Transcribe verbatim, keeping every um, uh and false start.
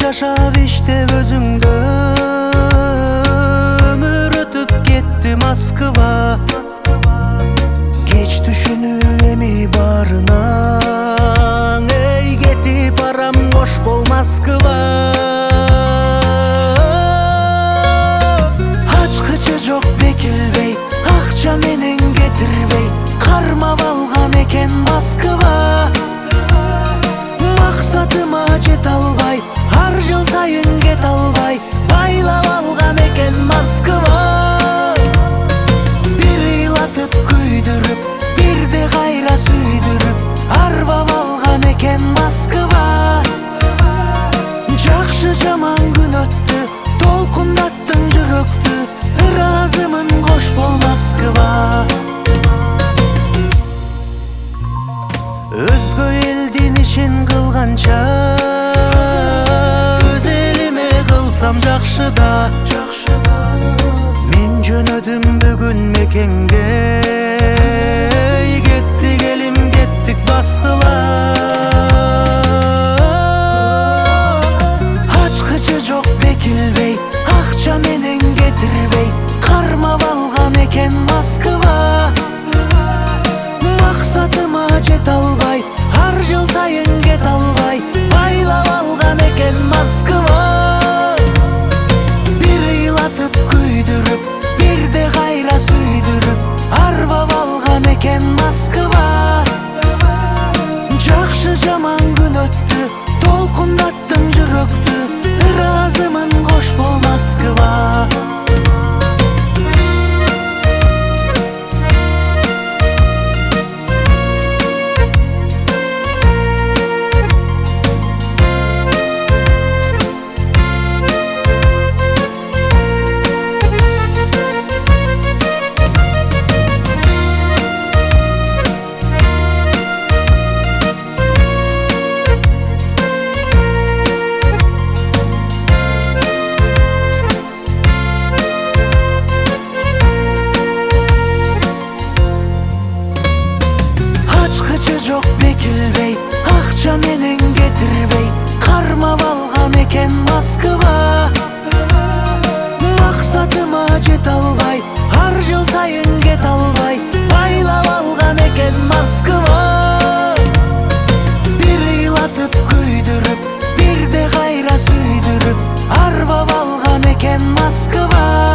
жашап иштеп өзүңдө өмүр өтүп кетти Москва. Кеч түшүнүү эми барынан, эй кетип барам кош бол Москва. Ачкычы жок бекилбей, акча менен кетирбей, кармап алган экен Москва. Максатыма жете албай, ар жыл сайын кете албай, байлап алган экен Москва. Бир ыйлатып күйдүрүп, бирде кайра сүйдүрүп, арбап алган экен Москва. Жакшы жаман күн өттү, толкундаттың жүрөктү, ыраазымын кош бол Москва. Өзгө элдин ишин кылганча өз элиме кылсам жакшы да. Мен жөнөдүм бүгүн мекенге, кеттик элим кеттик баскылап. Ачкычы жок бекилбей, акча менен кетирбей, кармап алган экен Москва. Максатыма жете албай, ар жыл сайын кете албай, байлап алган экен Москва. Бир ыйлатып күйдүрүп, бирде кайра сүйдүрүп, арбап алган экен Москва. Жакшы жаман күн өттү, толкундаттың жүрөктү, ыраазымын кош бол Москва. Ачкычы жок бекилбей, акча менен кетирбей, кармап алган экен Москва. Максатыма жете албай, ар жыл сайын кете албай, байлап алган экен Москва. Бир ыйлатып күйдүрүп, бирде кайра сүйдүрүп, арбап алган экен Москва.